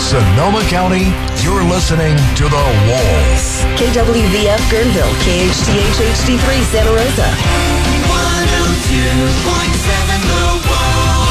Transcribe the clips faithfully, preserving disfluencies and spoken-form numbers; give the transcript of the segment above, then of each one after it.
Sonoma County, you're listening to The Wolf. K W V F Guerneville, K H T H H D three Santa Rosa. one oh two point seven The Wolf.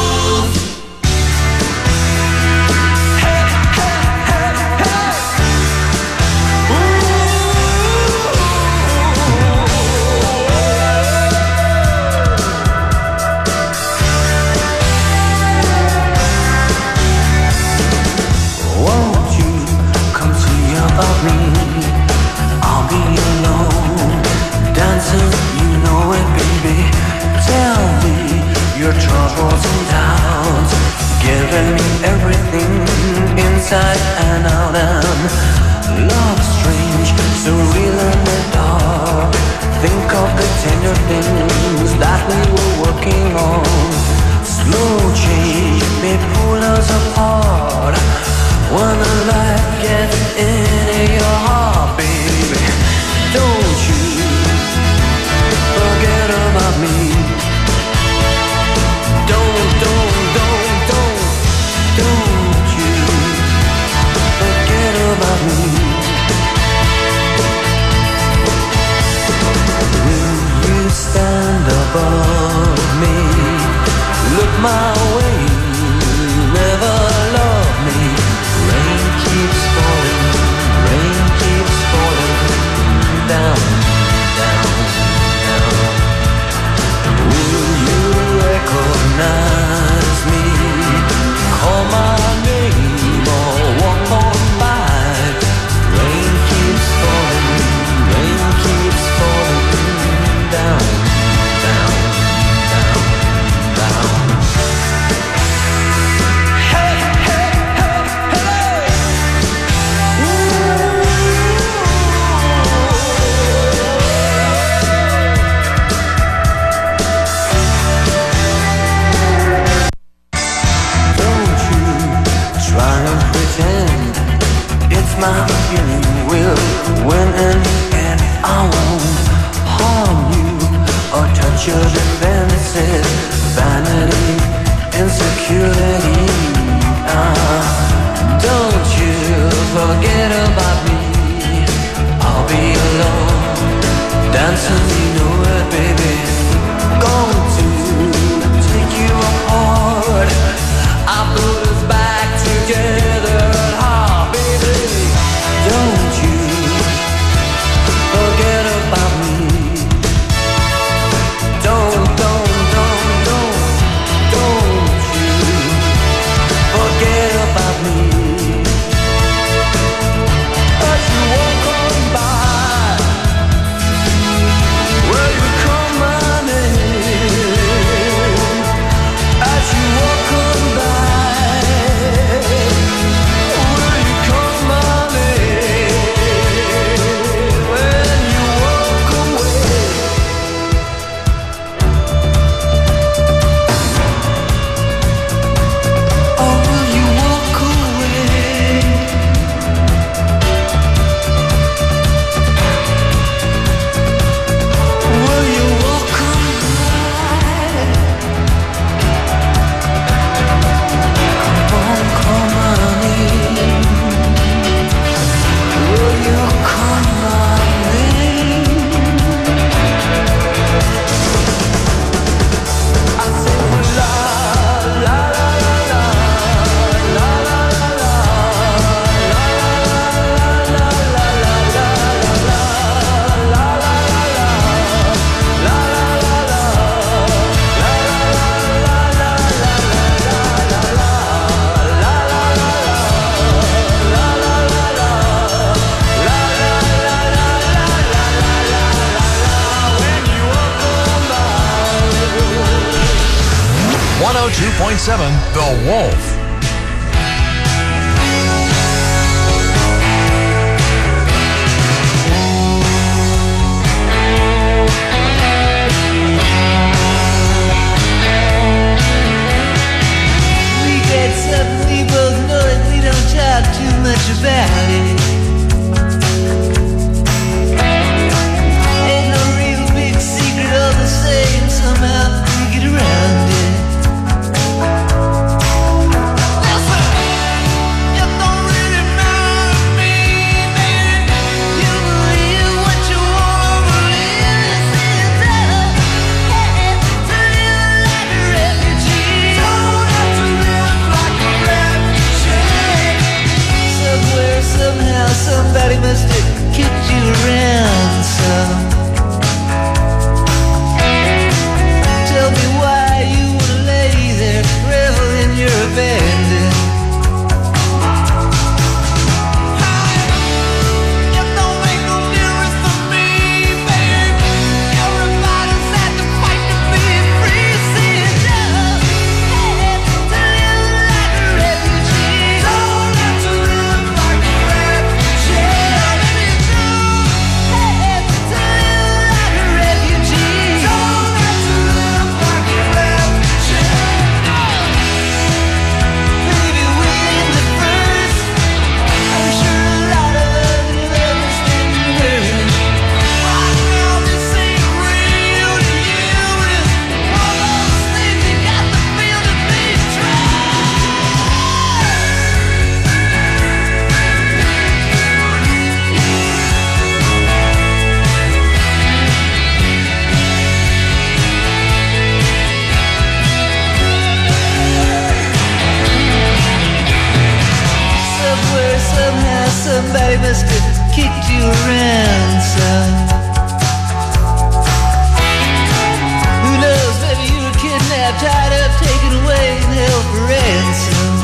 About me, I'll be alone, dancing, you know it, baby. Tell me your troubles and doubts, giving me everything inside and out. And love strange, so real in the dark. Think of the tender things that we were working on. Slow change may pull us apart. When the light gets into your heart, baby, don't you forget about me. Don't, don't, don't, don't, don't you forget about me. Will you stand above me, look my way, never love me. Rain keeps falling, rain keeps falling down, down, down. Will you recognize me? Call my name or walk on by. Rain keeps falling, rain keeps falling down, down, down, down. My feeling will win in the end. I won't harm you or touch your defenses. Vanity, insecurity. Uh, don't you forget about me. I'll be alone, dancing, you know it, baby. Going to take you apart. I put us back together. Don't you forget about me. Don't, don't, don't, don't, don't you forget about me. As you walk on by, will you call my name? As you walk on by, will you call my name? one oh two point seven The Wolf. We get suddenly both know that we don't talk too much about it. Ain't no real big secret, all the same, somehow we get around it. Listen, somebody must have kicked you around some. Tell me why you wanna lay there, revel in your abandon. Somebody must have kicked you around some. Who knows, maybe you were kidnapped, tied up, taken away and held for ransom.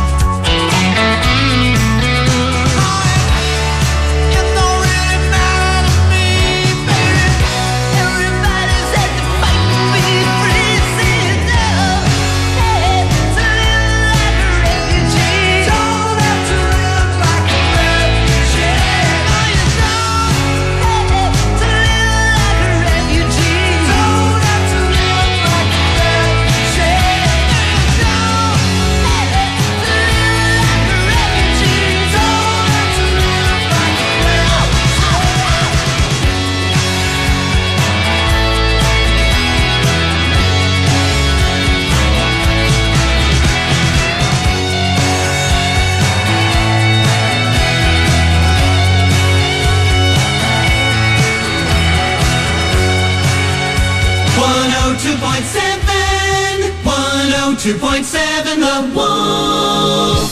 two point seven The Wall.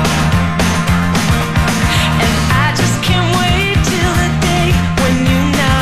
Now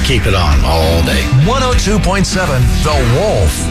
keep it on all day. one oh two point seven The Wolf.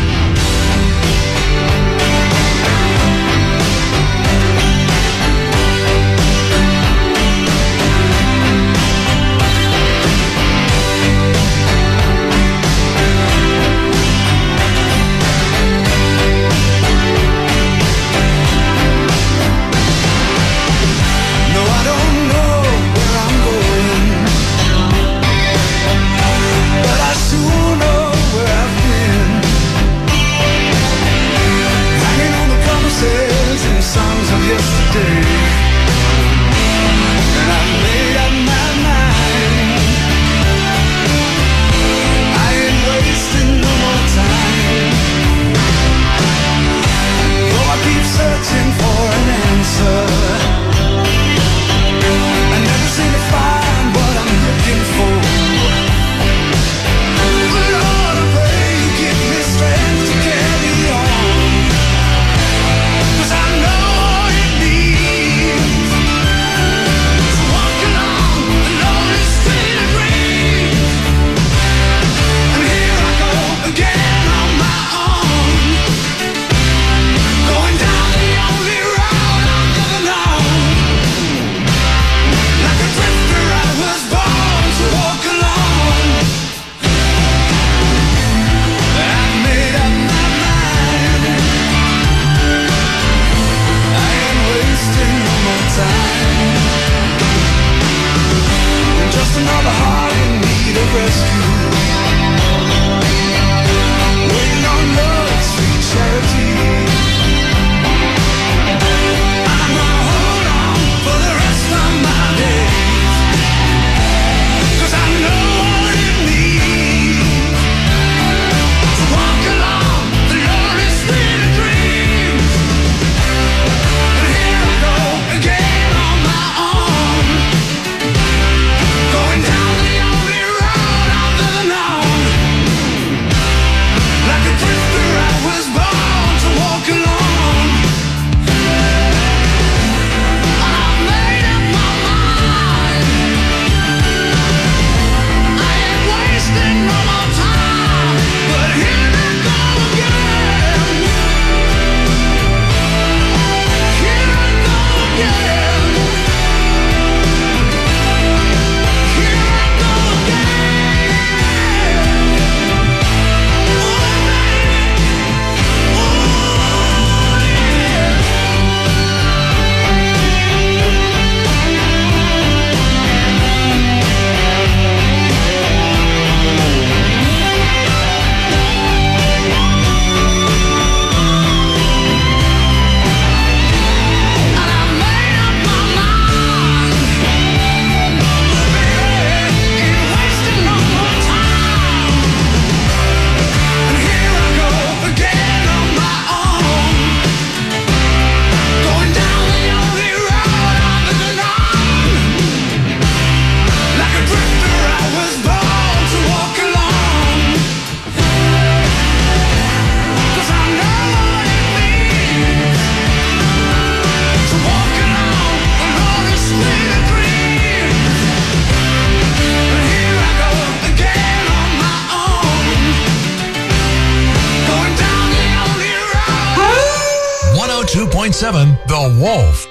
two point seven The Wolf.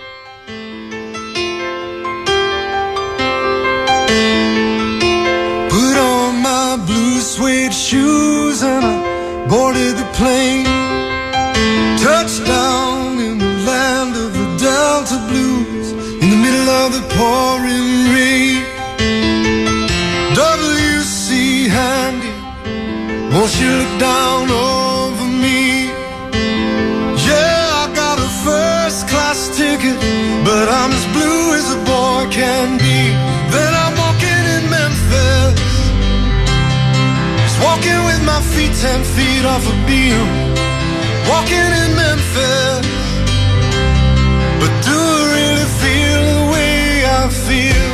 Put on my blue suede shoes and I boarded the plane. Touchdown in the land of the Delta Blues, in the middle of the pouring rain. W C Handy, won't you look down over me? Yeah, I got a first class ticket, but I'm as blue as a boy can be. Then I'm walking in Memphis, just walking with my feet ten feet off a beam. Walking in Memphis, but do I really feel the way I feel?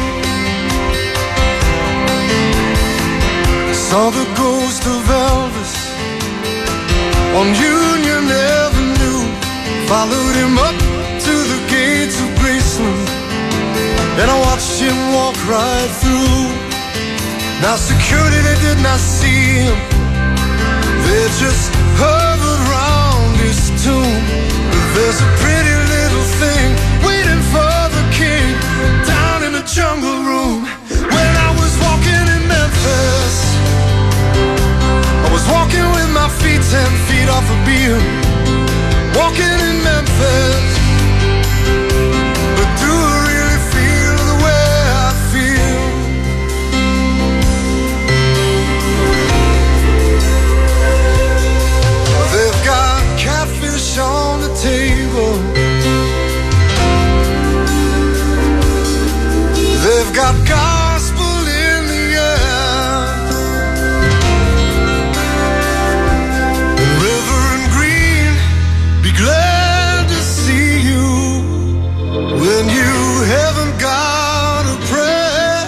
Saw the ghost of Elvis on Union Avenue, followed him up to the gates of Graceland, and I watched him walk right through. Now security, they did not see him. They just hovered around his tomb. But there's a pretty little thing waiting for the king down in the jungle room. When I was walking in Memphis, I was walking with my feet ten feet off a beam. Walking in Memphis, but do I really feel the way I feel? They've got catfish on the table. They've got gospel in the air. And Reverend Green, be glad to see you when you haven't got a prayer.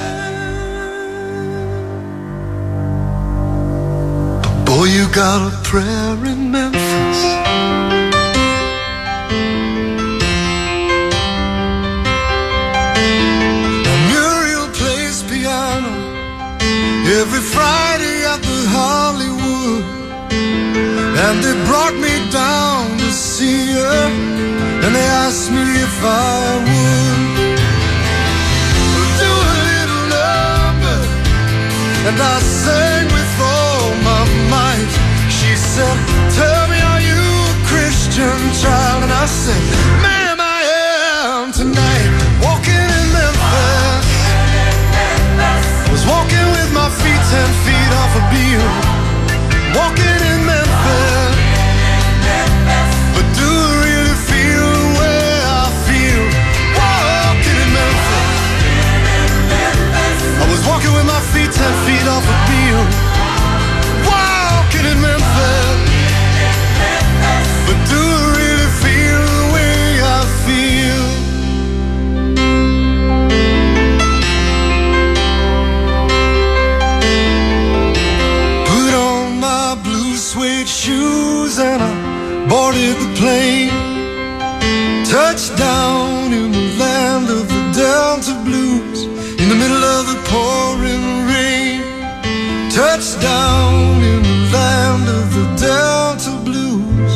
But boy, you got a prayer in Memphis. Muriel plays piano every Friday at the Hollywood, and they brought me down to see her, and they asked me if I would do a little number, and I sang with all my might. She said, tell me, are you a Christian child? And I said, ma'am, I am tonight. Walking in Memphis, I was walking with my feet ten feet off a beam. Walking in Memphis, but do I really feel the way I feel? Walking in Memphis, I was walking with my feet ten feet off a beam. Walking in Memphis, but do I really feel the way I feel? Put on my blue suede shoes and I boarded the plane. Touchdown in the land of the Delta Blues, in the middle of the pouring rain. Touchdown in the land of the Delta Blues,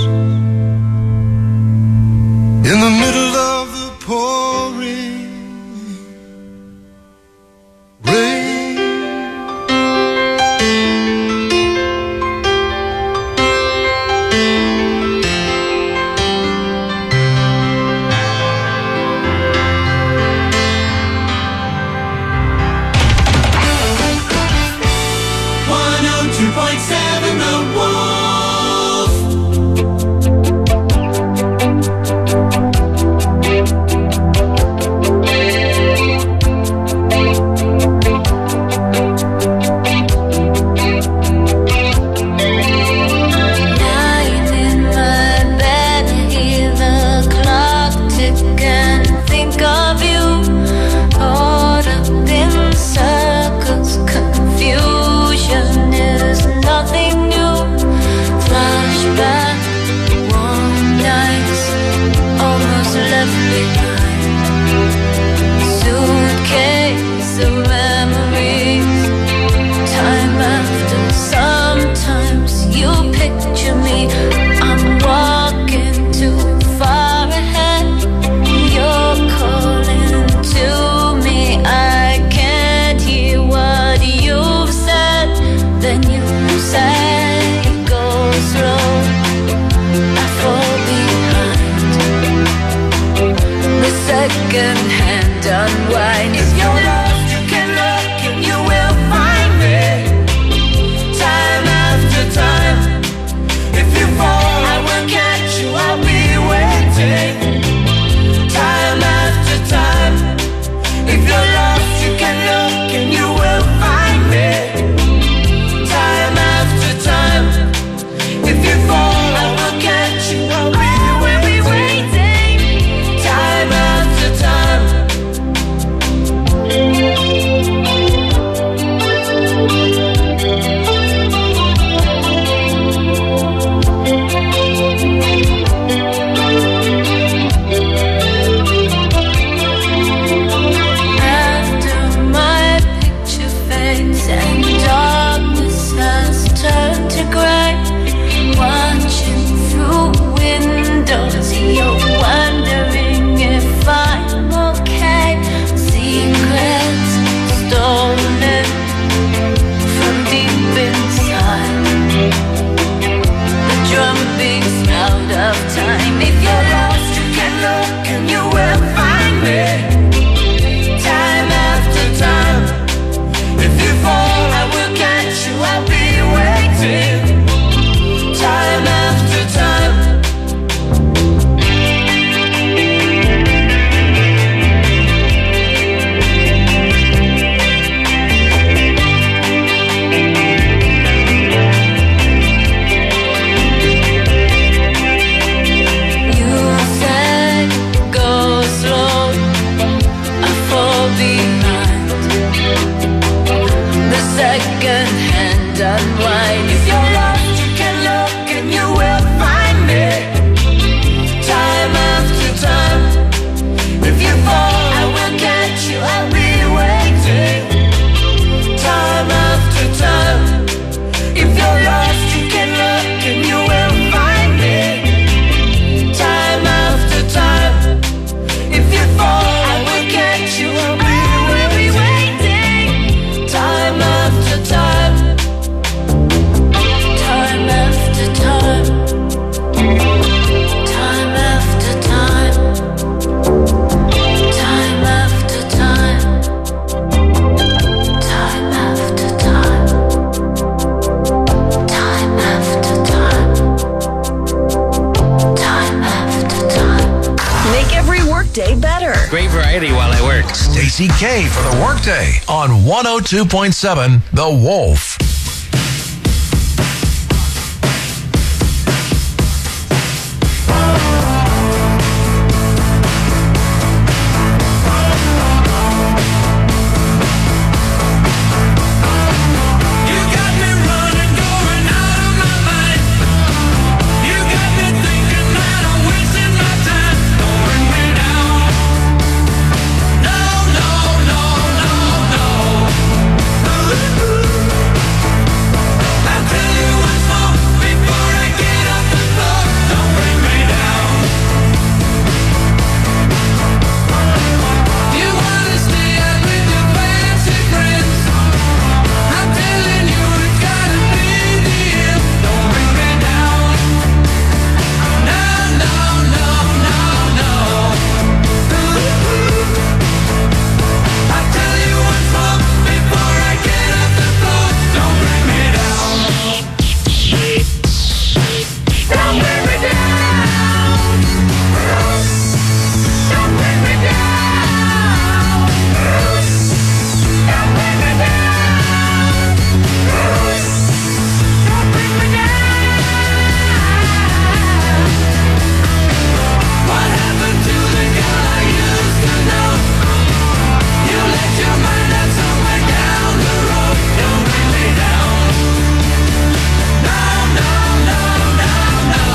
in the middle of the pouring rain. one oh two point seven The Wolf. savings out of time. If you're lost, you can look and you will find me. Time after time. If you fall, I will catch you. I'll be waiting. Time after time. Second hand unwind. If you're lost, you can look and you will find me. Time after time. If you fall, I will catch you. I'll be waiting. Time after time. If you're lost, you can look and you will find me. Time after time. If you fall, I will catch you. I'll be waiting. Time after time. Time after time. Time after time. Time after time. Time after time. Time after time. Time after time. Make every workday better. Great variety while I work. Stacey K for the Workday on one oh two point seven The Wolf. You got me running, going out of my mind. You got me thinking that I'm wasting my time. Don't bring me down. No, no, no, no, no. I'll tell you once more before I get off the floor. Don't bring me down. You wanna stay out with your fancy friends? I'm telling you it's gotta be the end. Don't bring me down. No, no, no, no, no. I'll tell you once more before I get off the floor. Don't bring me down. Don't bring me down. Don't bring me down. Don't bring me down. Don't bring me down. What happened to the girl I used to know? You left your mind out somewhere down the road. Don't bring me down. No, no, no, no, no.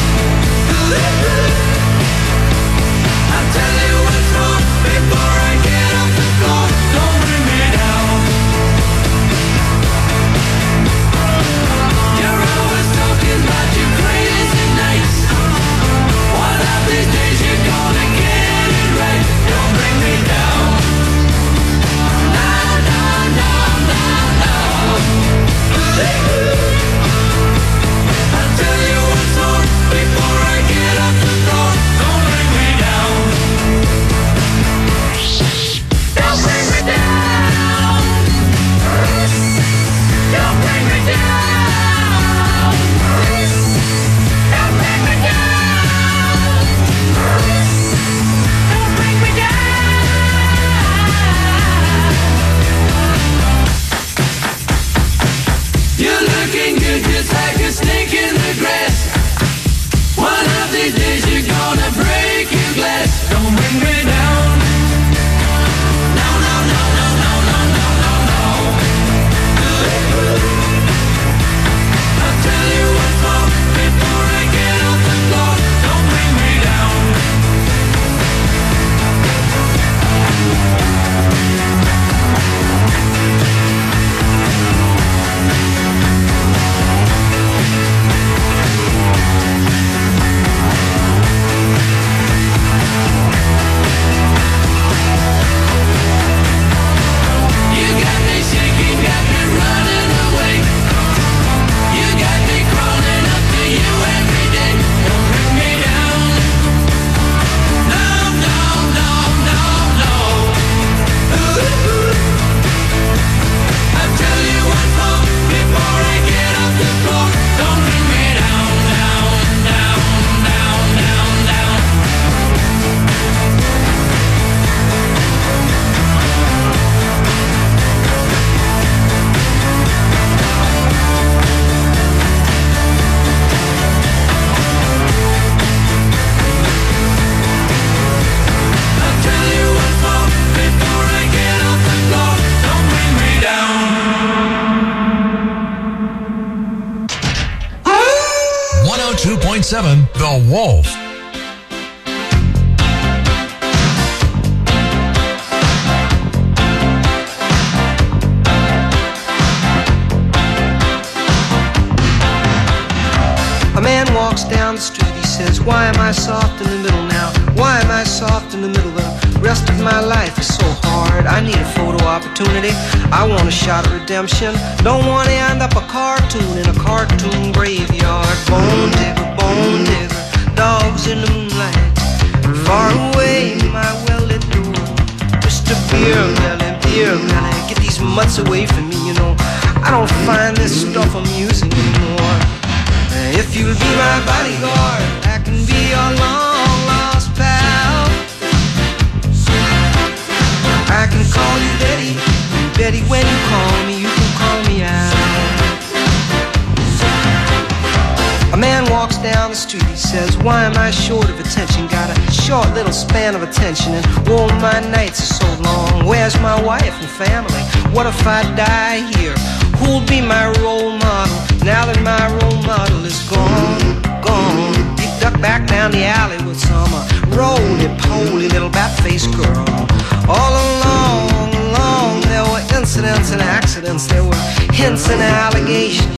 I'll tell you once more before I get off the floor. Don't bring me down. You're always talking about your crazy nights. One of these days you're gonna get it right. Don't bring me down. No, no, no, no, no. I'll tell you once more before I get off the floor. Don't bring me down. Don't bring me down. Don't bring me down. Don't bring me down. Don't bring me down. You're looking good just like a snake in the grass. One of these days you're gonna break your glass. Don't bring me down. No, no, no, no, no, no, no, no, no. I'll tell you once more before I get off the floor. Don't bring me down. point seven The Wolf. A man walks down the street, he says, why am I soft in the middle now? Why am I soft in the middle? The rest of my life is so hard. I need a photo opportunity. I want a shot of redemption. Don't want to end up a cartoon in a cartoon graveyard. Bone digger, bone digger, dogs in the moonlight. Far away, my well-lit door. Just a beer belly, beer belly. Get these mutts away from me, you know. I don't find this stuff amusing anymore. If you'll be my bodyguard, I can be your long-lost pal. I can call you Betty, and Betty, when you call me, you can call me out. A man walks down the street, he says, why am I short of attention? Got a short little span of attention, and oh, my nights are so long. Where's my wife and family? What if I die here? Who'll be my role model now that my role model is gone, gone? He ducked back down the alley with some uh, roly-poly little bat-faced girl. All along, along, there were incidents and accidents. There were hints and allegations.